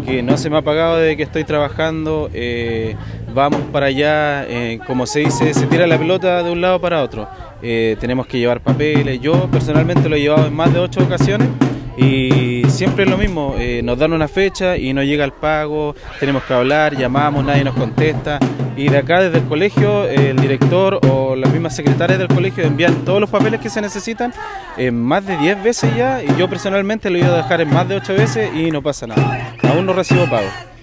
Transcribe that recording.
que no se me ha pagado desde que estoy trabajando. Vamos para allá, como se dice, se tira la pelota de un lado para otro. Tenemos que llevar papeles. Yo personalmente lo he llevado en más de 8 ocasiones y siempre es lo mismo. Nos dan una fecha y no llega el pago, tenemos que hablar, llamamos, nadie nos contesta. Y de acá desde el colegio, el director o las mismas secretarias del colegio envían todos los papeles que se necesitan más de 10 veces ya, y yo personalmente lo he ido a dejar en más de 8 veces y no pasa nada. Aún no recibo pago.